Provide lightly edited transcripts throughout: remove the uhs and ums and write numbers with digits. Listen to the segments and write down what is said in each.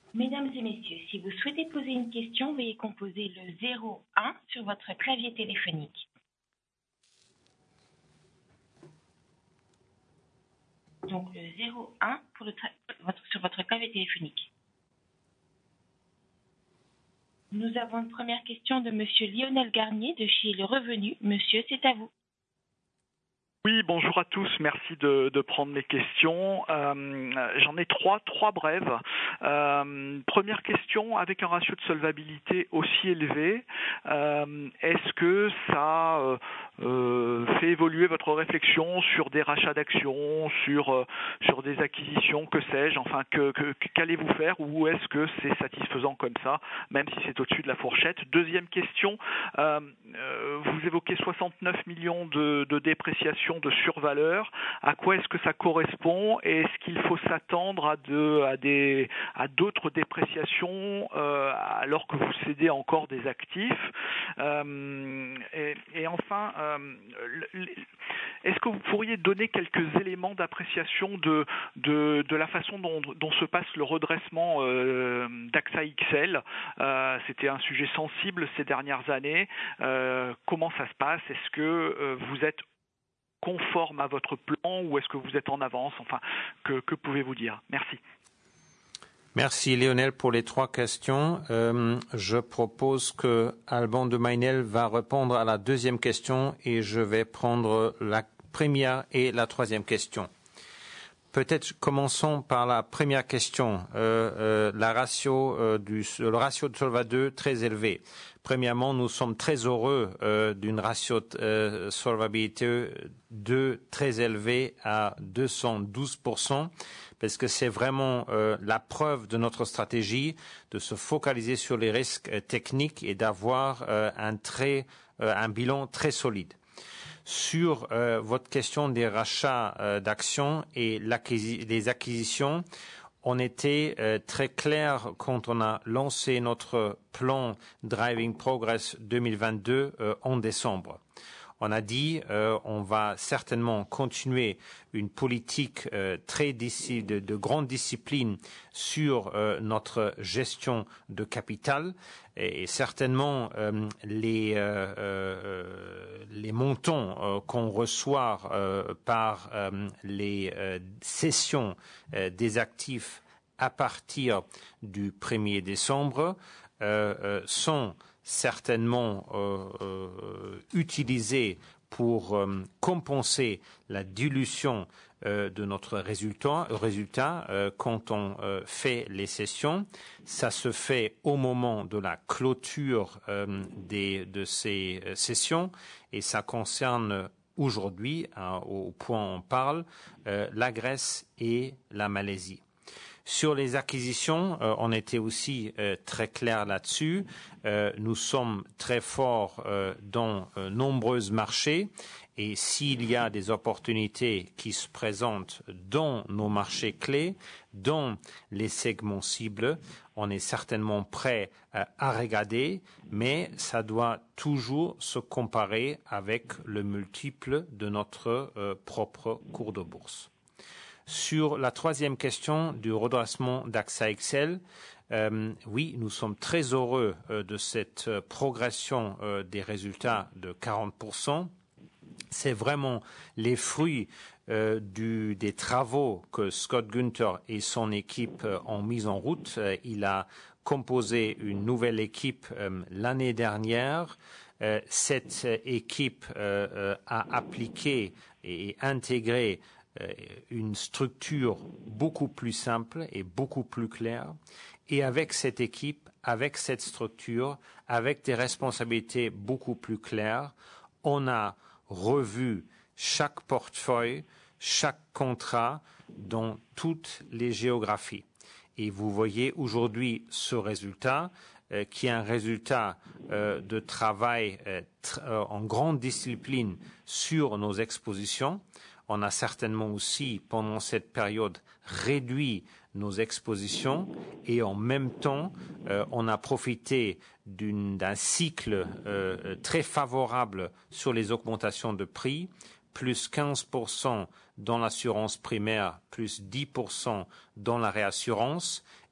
Mesdames et messieurs, si vous souhaitez poser une question, veuillez composer le 01 sur votre clavier téléphonique. Donc le 01 sur votre clavier téléphonique. Nous avons une première question de Monsieur Lionel Garnier de chez Le Revenu. Monsieur, c'est à vous. Oui, bonjour à tous. Merci de prendre mes questions. J'en ai trois brèves. Première question, avec un ratio de solvabilité aussi élevé, est-ce que ça fait évoluer votre réflexion sur des rachats d'actions, sur des acquisitions, que sais-je, enfin, qu'allez-vous faire, ou est-ce que c'est satisfaisant comme ça, même si c'est au-dessus de la fourchette? Deuxième question, vous évoquez 69 millions de dépréciation de survaleur. À quoi est-ce que ça correspond, et est-ce qu'il faut s'attendre à d'autres dépréciations alors que vous cédez encore des actifs? Et enfin, est-ce que vous pourriez donner quelques éléments d'appréciation de la façon dont se passe le redressement d'AXA XL? C'était un sujet sensible ces dernières années. Comment ça se passe? Est-ce que vous êtes conforme à votre plan, ou est-ce que vous êtes en avance? Enfin, que pouvez-vous dire? Merci. Merci Lionel pour les trois questions. Je propose que Alban de Mainel va répondre à la deuxième question et je vais prendre la première et la troisième question. Peut-être commençons par la première question. Le ratio de Solva 2 très élevé. Premièrement, nous sommes très heureux d'une ratio de solvabilité 2 très élevée à 212%, parce que c'est vraiment la preuve de notre stratégie de se focaliser sur les risques techniques et d'avoir un bilan très solide. Sur votre question des rachats d'actions et les acquisitions, on était très clair quand on a lancé notre plan Driving Progress 2022 en décembre. On a dit on va certainement continuer une politique de grande discipline sur notre gestion de capital, et certainement les montants qu'on reçoit par les cessions des actifs à partir du 1er décembre sont certainement utilisés pour compenser la dilution de notre résultat quand on fait les cessions. Ça se fait au moment de la clôture de ces cessions, et ça concerne aujourd'hui, au point où on parle, la Grèce et la Malaisie. Sur les acquisitions, on était aussi très clair là-dessus. Nous sommes très forts dans nombreux marchés, et s'il y a des opportunités qui se présentent dans nos marchés clés, dans les segments cibles, on est certainement prêt à regarder, mais ça doit toujours se comparer avec le multiple de notre propre cours de bourse. Sur la troisième question du redressement d'AXA XL, oui, nous sommes très heureux de cette progression des résultats de 40%. C'est vraiment les fruits des travaux que Scott Gunther et son équipe ont mis en route. Il a composé une nouvelle équipe l'année dernière. Cette équipe a appliqué et intégré une structure beaucoup plus simple et beaucoup plus claire. Et avec cette équipe, avec cette structure, avec des responsabilités beaucoup plus claires, on a revu chaque portefeuille, chaque contrat dans toutes les géographies. Et vous voyez aujourd'hui ce résultat qui est un résultat de travail en grande discipline sur nos expositions. On a certainement aussi, pendant cette période, réduit nos expositions, et en même temps, on a profité d'un cycle très favorable sur les augmentations de prix, plus 15% dans l'assurance primaire, plus 10% dans la réassurance,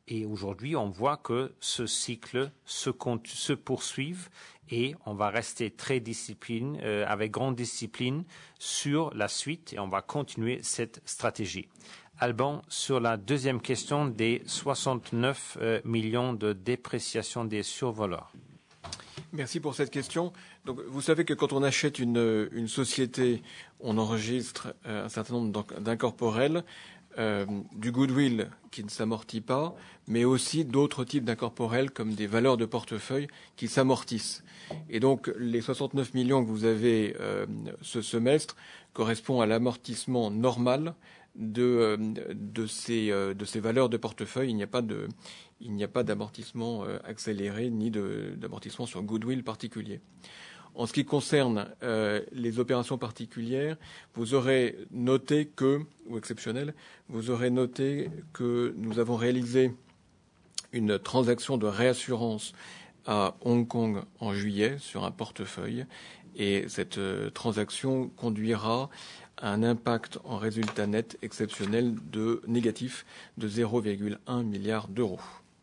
Et aujourd'hui, on voit que ce cycle se poursuit et on va rester très avec grande discipline sur la suite et on va continuer cette stratégie. Alban, sur la deuxième question des 69 millions de dépréciation des survoleurs. Merci pour cette question. Donc, vous savez que quand on achète une société, on enregistre un certain nombre d'incorporels, du goodwill qui ne s'amortit pas, mais aussi d'autres types d'incorporels comme des valeurs de portefeuille qui s'amortissent. Et donc, les 69 millions que vous avez ce semestre correspondent à l'amortissement normal de ces valeurs de portefeuille. Il n'y a pas d'amortissement accéléré ni d'amortissement sur goodwill particulier. En ce qui concerne les opérations particulières, vous aurez noté ou exceptionnelles, vous aurez noté que nous avons réalisé une transaction de réassurance à Hong Kong en juillet sur un portefeuille. Et cette transaction conduira à un impact en résultat net exceptionnel négatif de 0,1 milliard d'euros.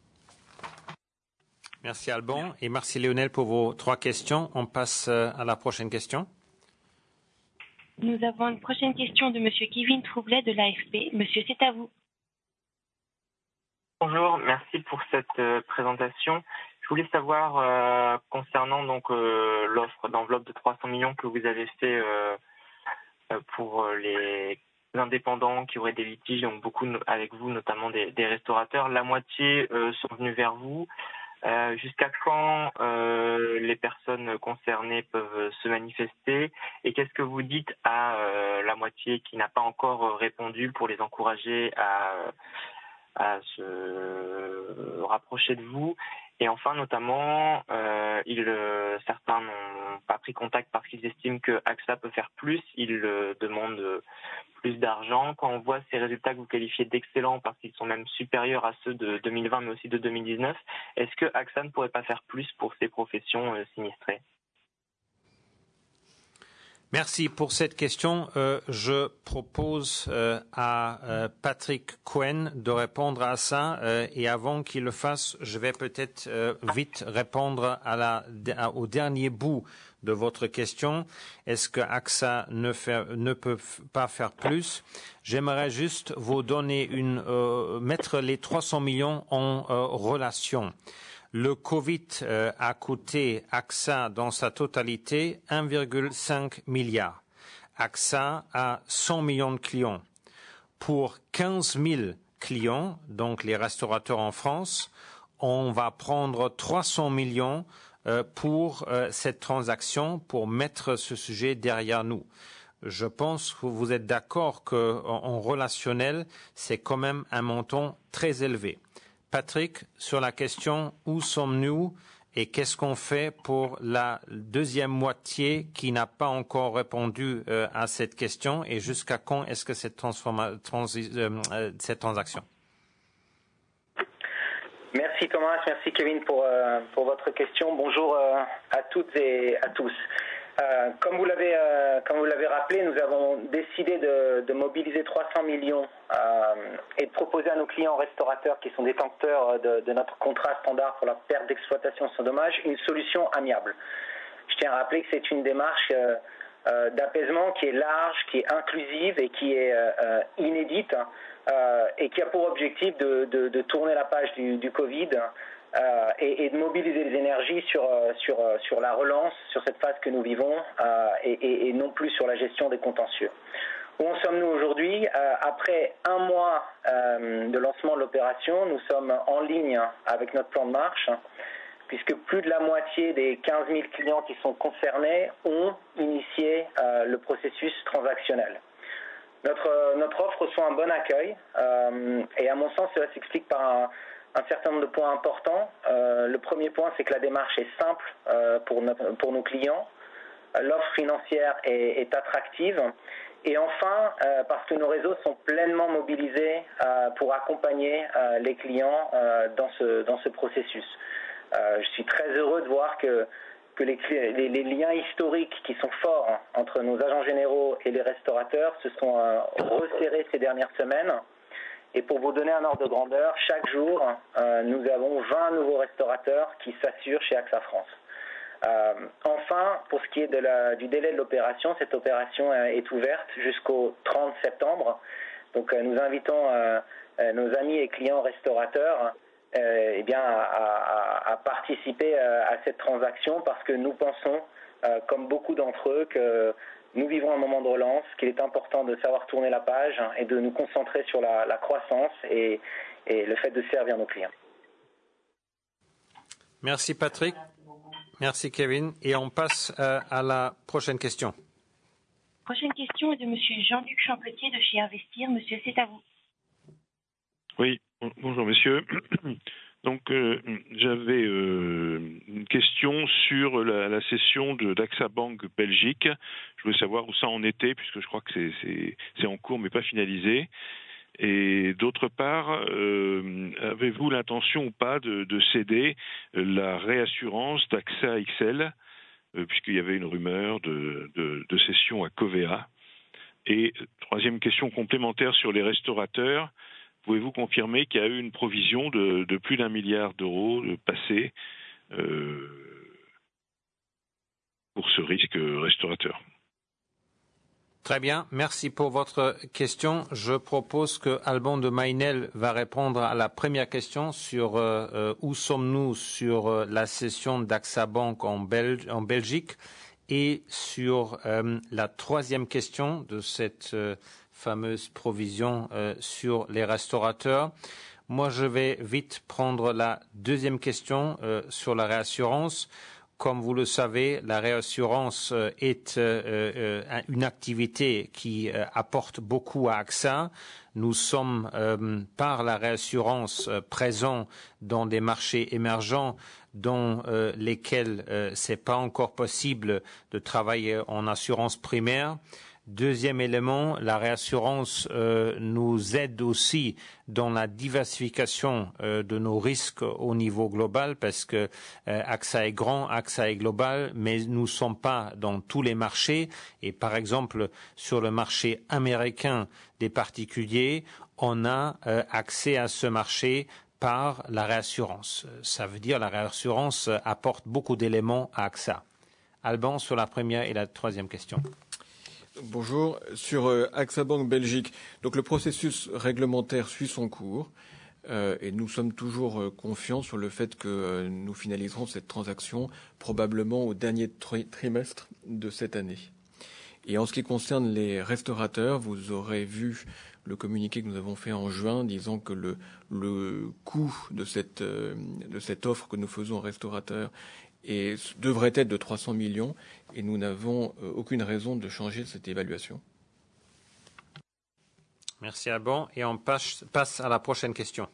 Merci Alban et merci Lionel pour vos 3 questions. On passe à la prochaine question. Nous avons une prochaine question de Monsieur Kevin Troublet de l'AFP. Monsieur, c'est à vous. Bonjour, merci pour cette présentation. Je voulais savoir concernant donc l'offre d'enveloppe de 300 millions que vous avez fait pour les indépendants qui auraient des litiges, donc beaucoup avec vous, notamment des restaurateurs. La moitié sont venus vers vous. Jusqu'à quand les personnes concernées peuvent se manifester et qu'est-ce que vous dites à la moitié qui n'a pas encore répondu pour les encourager à se rapprocher de vous? Et enfin, notamment, certains n'ont pas pris contact parce qu'ils estiment que AXA peut faire plus. Ils demandent plus d'argent. Quand on voit ces résultats que vous qualifiez d'excellents parce qu'ils sont même supérieurs à ceux de 2020 mais aussi de 2019, est-ce que AXA ne pourrait pas faire plus pour ces professions sinistrées ? Merci pour cette question. Je propose à Patrick Cohen de répondre à ça. Et avant qu'il le fasse, je vais peut-être vite répondre au dernier bout de votre question. Est-ce que AXA ne peut pas faire plus? J'aimerais juste vous donner mettre les 300 millions en relation. Le Covid a coûté AXA dans sa totalité 1,5 milliard. AXA a 100 millions de clients. Pour 15 000 clients, donc les restaurateurs en France, on va prendre 300 millions pour cette transaction, pour mettre ce sujet derrière nous. Je pense que vous êtes d'accord qu'en relationnel, c'est quand même un montant très élevé. Patrick, sur la question où sommes-nous et qu'est-ce qu'on fait pour la deuxième moitié qui n'a pas encore répondu à cette question et jusqu'à quand est-ce que cette transaction? Merci Thomas, merci Kevin pour votre question. Bonjour à toutes et à tous. Comme vous l'avez rappelé, nous avons décidé de mobiliser 300 millions et de proposer à nos clients restaurateurs qui sont détenteurs de notre contrat standard pour la perte d'exploitation sans dommage une solution amiable. Je tiens à rappeler que c'est une démarche d'apaisement qui est large, qui est inclusive et qui est inédite et qui a pour objectif de tourner la page du Covid et de mobiliser les énergies sur la relance, sur cette phase que nous vivons et non plus sur la gestion des contentieux. Où en sommes-nous aujourd'hui? Après un mois de lancement de l'opération, nous sommes en ligne avec notre plan de marche puisque plus de la moitié des 15 000 clients qui sont concernés ont initié le processus transactionnel. Notre offre reçoit un bon accueil et à mon sens cela s'explique par un certain nombre de points importants. Le premier point, c'est que la démarche est simple pour nos clients. L'offre financière est attractive. Et enfin, parce que nos réseaux sont pleinement mobilisés pour accompagner les clients dans ce processus. Je suis très heureux de voir que les liens historiques qui sont forts entre nos agents généraux et les restaurateurs se sont resserrés ces dernières semaines Et pour vous donner un ordre de grandeur, chaque jour, nous avons 20 nouveaux restaurateurs qui s'assurent chez AXA France. Enfin, pour ce qui est du délai de l'opération, cette opération est ouverte jusqu'au 30 septembre. Donc nous invitons nos amis et clients restaurateurs à participer à cette transaction parce que nous pensons, comme beaucoup d'entre eux, que nous vivons un moment de relance, qu'il est important de savoir tourner la page et de nous concentrer sur la croissance et le fait de servir nos clients. Merci Patrick. Merci Kevin. Et on passe à la prochaine question. Prochaine question est de Monsieur Jean-Luc Champetier de chez Investir. Monsieur, c'est à vous. Oui, bonjour monsieur. Donc j'avais une question sur la cession d'AXA Bank Belgique. Je voulais savoir où ça en était, puisque je crois que c'est en cours mais pas finalisé. Et d'autre part, avez-vous l'intention ou pas de céder la réassurance d'AXA XL, puisqu'il y avait une rumeur de cession à Covéa. Et troisième question complémentaire sur les restaurateurs. Pouvez-vous confirmer qu'il y a eu une provision de plus d'1 milliard d'euros passée pour ce risque restaurateur? Très bien, merci pour votre question. Je propose que Alban de Maynel va répondre à la première question sur où sommes-nous sur la cession d'AXA Bank en Belgique et sur la troisième question de cette fameuse provision sur les restaurateurs. Moi, je vais vite prendre la deuxième question sur la réassurance. Comme vous le savez, la réassurance est une activité qui apporte beaucoup à AXA. Nous sommes, par la réassurance, présents dans des marchés émergents dans lesquels c'est pas encore possible de travailler en assurance primaire. Deuxième élément, la réassurance nous aide aussi dans la diversification de nos risques au niveau global parce que AXA est grand, AXA est global, mais nous ne sommes pas dans tous les marchés. Et par exemple, sur le marché américain des particuliers, on a accès à ce marché par la réassurance. Ça veut dire la réassurance apporte beaucoup d'éléments à AXA. Alban, sur la première et la troisième question. Bonjour. Sur AXA Bank Belgique, donc le processus réglementaire suit son cours et nous sommes toujours confiants sur le fait que nous finaliserons cette transaction probablement au dernier trimestre de cette année. Et en ce qui concerne les restaurateurs, vous aurez vu le communiqué que nous avons fait en juin disant que le coût de cette offre que nous faisons aux restaurateurs devrait être de 300 millions et nous n'avons aucune raison de changer cette évaluation. Merci Alban. Et on passe à la prochaine question.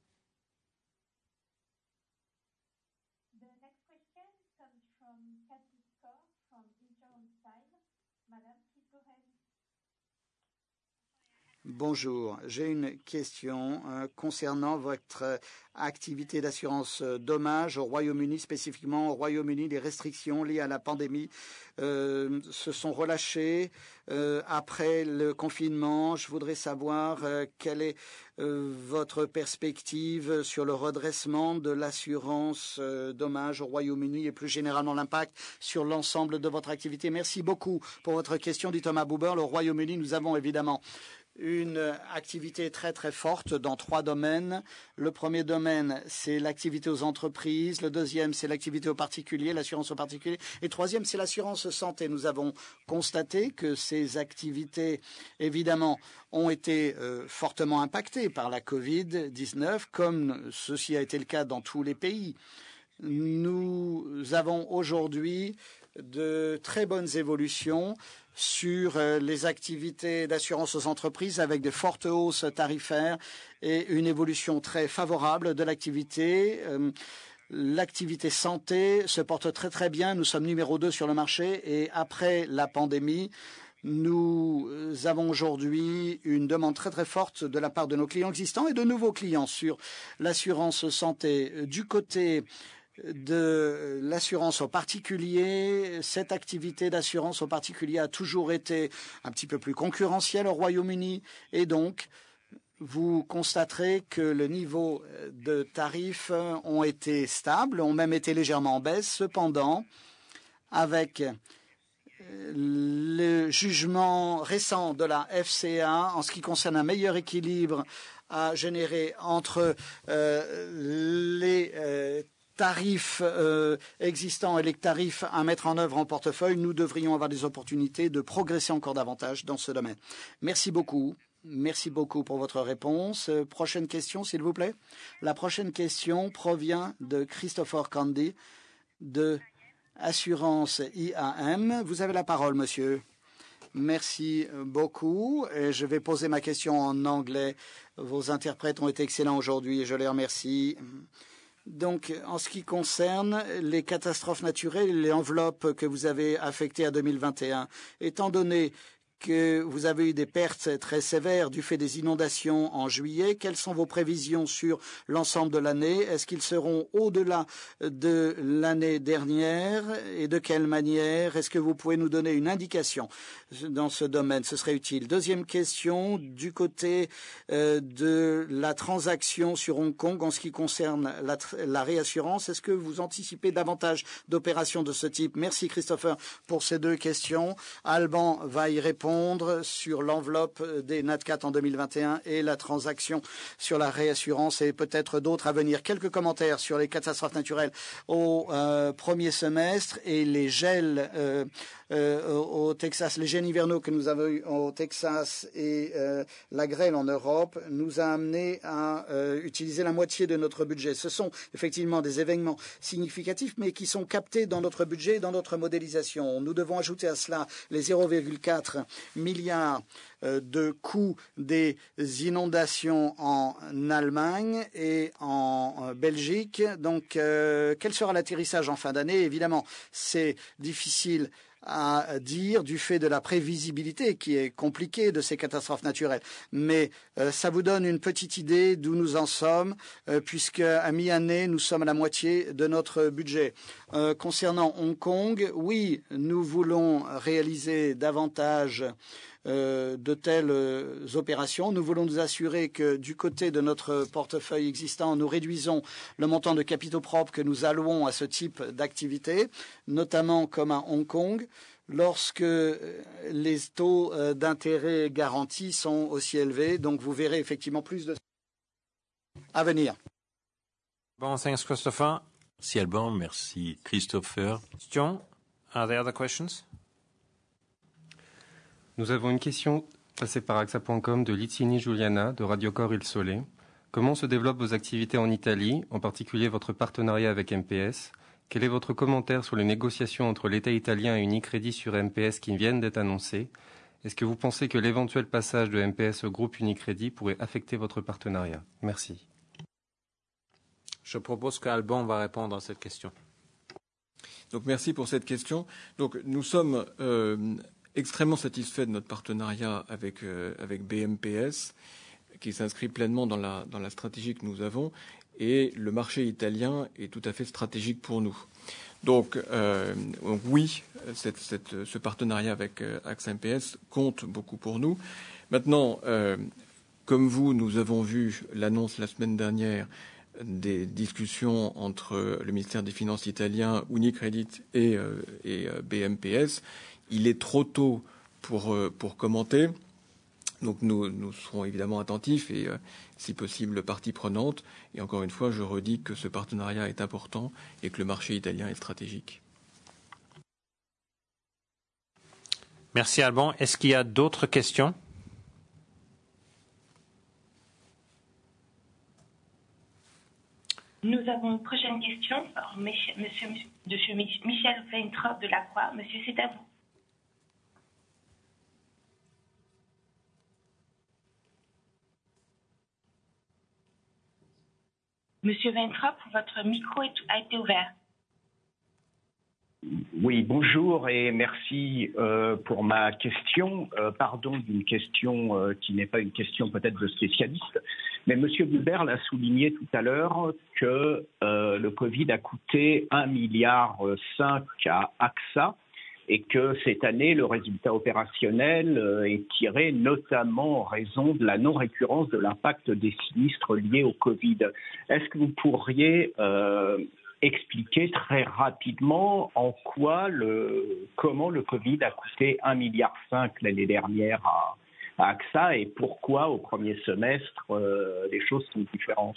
Bonjour, j'ai une question concernant votre activité d'assurance dommages au Royaume-Uni, spécifiquement au Royaume-Uni. Les restrictions liées à la pandémie se sont relâchées après le confinement. Je voudrais savoir quelle est votre perspective sur le redressement de l'assurance dommages au Royaume-Uni et plus généralement l'impact sur l'ensemble de votre activité. Merci beaucoup pour votre question, dit Thomas Buber. Le Royaume-Uni, nous avons évidemment une activité très très forte dans 3 domaines. Le premier domaine, c'est l'activité aux entreprises. Le deuxième, c'est l'activité aux particuliers, l'assurance aux particuliers. Et le troisième, c'est l'assurance santé. Nous avons constaté que ces activités, évidemment, ont été fortement impactées par la Covid-19, comme ceci a été le cas dans tous les pays. Nous avons aujourd'hui de très bonnes évolutions sur les activités d'assurance aux entreprises avec de fortes hausses tarifaires et une évolution très favorable de l'activité. L'activité santé se porte très très bien. Nous sommes numéro 2 sur le marché et après la pandémie, nous avons aujourd'hui une demande très très forte de la part de nos clients existants et de nouveaux clients sur l'assurance santé. Du côté de l'assurance aux particuliers, cette activité d'assurance aux particuliers a toujours été un petit peu plus concurrentielle au Royaume-Uni et donc vous constaterez que le niveau de tarifs ont été stables, ont même été légèrement en baisse. Cependant, avec le jugement récent de la FCA en ce qui concerne un meilleur équilibre à générer entre les tarifs existants et les tarifs à mettre en œuvre en portefeuille, nous devrions avoir des opportunités de progresser encore davantage dans ce domaine. Merci beaucoup. Merci beaucoup pour votre réponse. Prochaine question, s'il vous plaît. La prochaine question provient de Christopher Candy de Assurance IAM. Vous avez la parole, monsieur. Merci beaucoup. Et je vais poser ma question en anglais. Vos interprètes ont été excellents aujourd'hui et je les remercie. Donc, en ce qui concerne les catastrophes naturelles et les enveloppes que vous avez affectées à 2021, étant donné que vous avez eu des pertes très sévères du fait des inondations en juillet. Quelles sont vos prévisions sur l'ensemble de l'année? Est-ce qu'ils seront au-delà de l'année dernière et de quelle manière? Est-ce que vous pouvez nous donner une indication dans ce domaine? Ce serait utile. Deuxième question, du côté de la transaction sur Hong Kong en ce qui concerne la réassurance. Est-ce que vous anticipez davantage d'opérations de ce type? Merci Christopher pour ces deux questions. Alban va y répondre sur l'enveloppe des NatCat en 2021 et la transaction sur la réassurance et peut-être d'autres à venir. Quelques commentaires sur les catastrophes naturelles au premier semestre et les gels au Texas, les gels hivernaux que nous avons eu au Texas et la grêle en Europe nous a amené à utiliser la moitié de notre budget. Ce sont effectivement des événements significatifs mais qui sont captés dans notre budget et dans notre modélisation. Nous devons ajouter à cela les 0,4 milliards de coûts des inondations en Allemagne et en Belgique. Donc, quel sera l'atterrissage en fin d'année? Évidemment, c'est difficile à dire du fait de la prévisibilité qui est compliquée de ces catastrophes naturelles. Mais ça vous donne une petite idée d'où nous en sommes, puisque à mi-année, nous sommes à la moitié de notre budget. Concernant Hong Kong, oui, nous voulons réaliser davantage de telles opérations. Nous voulons nous assurer que du côté de notre portefeuille existant, nous réduisons le montant de capitaux propres que nous allouons à ce type d'activité, notamment comme à Hong Kong, lorsque les taux d'intérêt garantis sont aussi élevés. Donc vous verrez effectivement plus de à venir. Bon, thanks Christopher. Merci Alban, merci Christopher. John, are there other questions? Nous avons une question passée par AXA.com de Litsini Giuliana de Radio Cor Il Sole. Comment se développent vos activités en Italie, en particulier votre partenariat avec MPS? Quel est votre commentaire sur les négociations entre l'État italien et Unicredit sur MPS qui viennent d'être annoncées? Est-ce que vous pensez que l'éventuel passage de MPS au groupe Unicredit pourrait affecter votre partenariat? Merci. Je propose qu'Alban va répondre à cette question. Donc merci pour cette question. Donc nous sommes extrêmement satisfaits de notre partenariat avec BMPS, qui s'inscrit pleinement dans la stratégie que nous avons, et le marché italien est tout à fait stratégique pour nous. Donc oui, ce partenariat avec AXA MPS compte beaucoup pour nous. Maintenant, comme vous, nous avons vu l'annonce la semaine dernière des discussions entre le ministère des Finances italien, Unicredit et BMPS. Il est trop tôt pour commenter. Donc nous serons évidemment attentifs et, si possible, partie prenante. Et encore une fois, je redis que ce partenariat est important et que le marché italien est stratégique. Merci Alban. Est-ce qu'il y a d'autres questions? Nous avons une prochaine question. Alors, monsieur Michel Weintraub de la Croix. Monsieur, c'est à vous. Monsieur Weintraub, votre micro a été ouvert. Oui, bonjour et merci pour ma question. Pardon d'une question qui n'est pas une question peut-être de spécialiste, mais Monsieur Buberl a souligné tout à l'heure que le Covid a coûté 1,5 milliard à AXA et que cette année, le résultat opérationnel est tiré notamment en raison de la non-récurrence de l'impact des sinistres liés au Covid. Est-ce que vous pourriez expliquer très rapidement comment le Covid a coûté 1,5 milliard l'année dernière à AXA et pourquoi au premier semestre les choses sont différentes?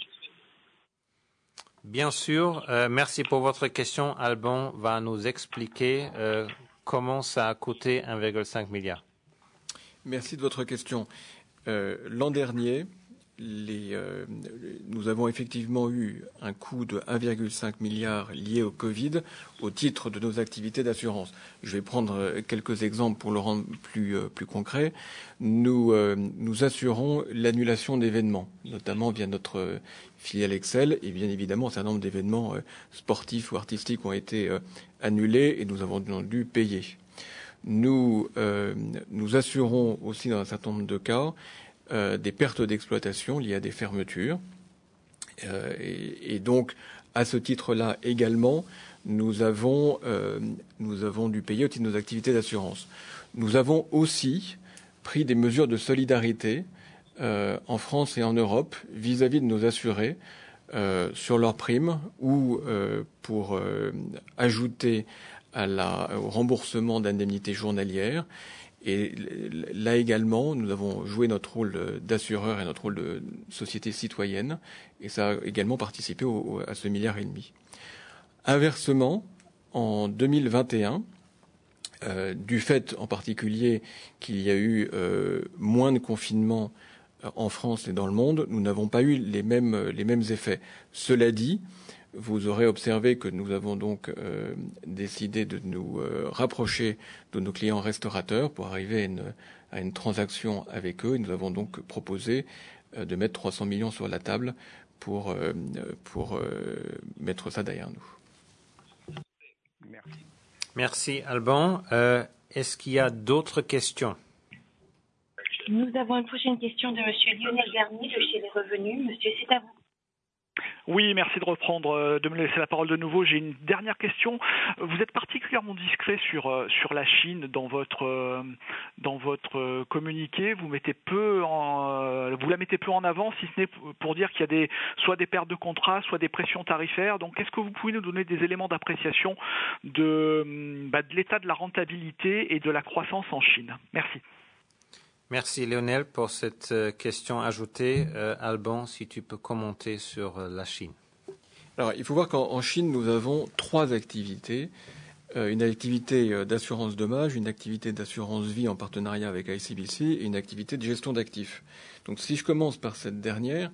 Bien sûr, merci pour votre question. Alban va nous expliquer comment ça a coûté 1,5 milliard. Merci de votre question. L'an dernier, nous avons effectivement eu un coût de 1,5 milliard lié au Covid au titre de nos activités d'assurance. Je vais prendre quelques exemples pour le rendre plus concret. Nous assurons l'annulation d'événements, notamment via notre filiale Excel, et bien évidemment un certain nombre d'événements sportifs ou artistiques ont été annulés et nous avons dû payer. Nous assurons aussi dans un certain nombre de cas des pertes d'exploitation liées à des fermetures. Et donc, à ce titre-là également, nous avons dû payer au titre de nos activités d'assurance. Nous avons aussi pris des mesures de solidarité en France et en Europe vis-à-vis de nos assurés sur leurs primes ou pour ajouter au remboursement d'indemnités journalières. Et là également, nous avons joué notre rôle d'assureur et notre rôle de société citoyenne, et ça a également participé à ce 1,5 milliard. Inversement, en 2021, du fait en particulier qu'il y a eu moins de confinement en France et dans le monde, nous n'avons pas eu les mêmes effets. Cela dit, vous aurez observé que nous avons donc décidé de nous rapprocher de nos clients restaurateurs pour arriver à une transaction avec eux. Et nous avons donc proposé de mettre 300 millions sur la table pour mettre ça derrière nous. Merci. Merci Alban. Est-ce qu'il y a d'autres questions? Nous avons une prochaine question de M. Lionel Garnier de chez Les Revenus. Monsieur, c'est à vous. Oui, merci de me laisser la parole de nouveau. J'ai une dernière question. Vous êtes particulièrement discret sur la Chine dans votre communiqué. Vous la mettez peu en avant, si ce n'est pour dire qu'il y a soit des pertes de contrats, soit des pressions tarifaires. Donc, est-ce que vous pouvez nous donner des éléments d'appréciation de l'état de la rentabilité et de la croissance en Chine? Merci. Merci Lionel pour cette question ajoutée. Alban, si tu peux commenter sur la Chine. Alors, il faut voir qu'en Chine, nous avons 3 activités. Une activité d'assurance dommage, une activité d'assurance vie en partenariat avec ICBC et une activité de gestion d'actifs. Donc, si je commence par cette dernière,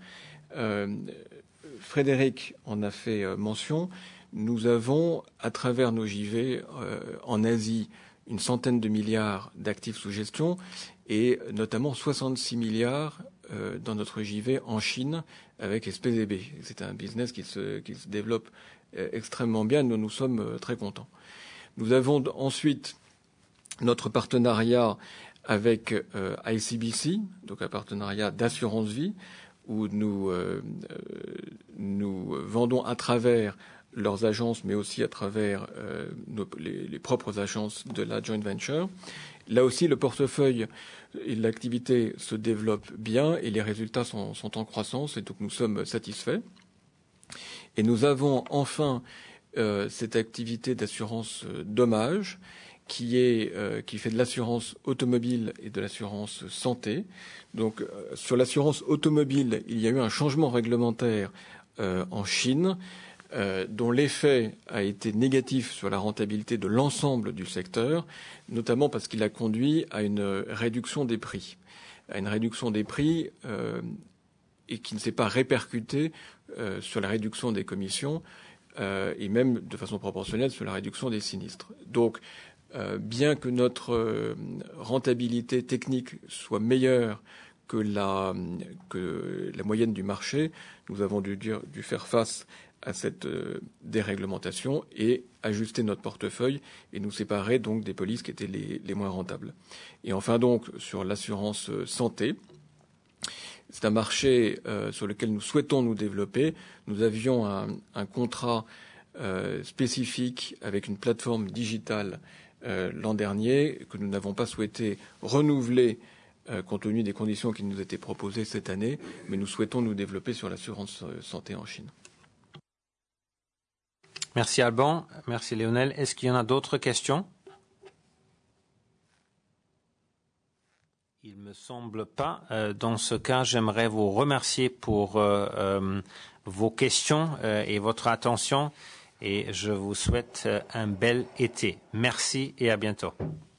Frédéric en a fait mention. Nous avons, à travers nos JV en Asie, une centaine de milliards d'actifs sous gestion et notamment 66 milliards dans notre JV en Chine avec SPZB. C'est un business qui se développe extrêmement bien. Nous sommes très contents. Nous avons ensuite notre partenariat avec ICBC, donc un partenariat d'assurance vie, où nous vendons à travers leurs agences, mais aussi à travers les propres agences de la joint venture. Là aussi, le portefeuille et l'activité se développent bien et les résultats sont en croissance, et donc nous sommes satisfaits. Et nous avons enfin cette activité d'assurance dommage qui fait de l'assurance automobile et de l'assurance santé. Donc, sur l'assurance automobile, il y a eu un changement réglementaire en Chine, dont l'effet a été négatif sur la rentabilité de l'ensemble du secteur, notamment parce qu'il a conduit à une réduction des prix. Et qui ne s'est pas répercuté sur la réduction des commissions et même de façon proportionnelle sur la réduction des sinistres. Donc, bien que notre rentabilité technique soit meilleure que la moyenne du marché, nous avons dû faire face à cette déréglementation et ajuster notre portefeuille et nous séparer donc des polices qui étaient les moins rentables. Et enfin donc sur l'assurance santé, c'est un marché sur lequel nous souhaitons nous développer. Nous avions un contrat spécifique avec une plateforme digitale l'an dernier, que nous n'avons pas souhaité renouveler compte tenu des conditions qui nous étaient proposées cette année, mais nous souhaitons nous développer sur l'assurance santé en Chine. Merci Alban, merci Lionel. Est-ce qu'il y en a d'autres questions? Il ne me semble pas. Dans ce cas, j'aimerais vous remercier pour vos questions et votre attention et je vous souhaite un bel été. Merci et à bientôt.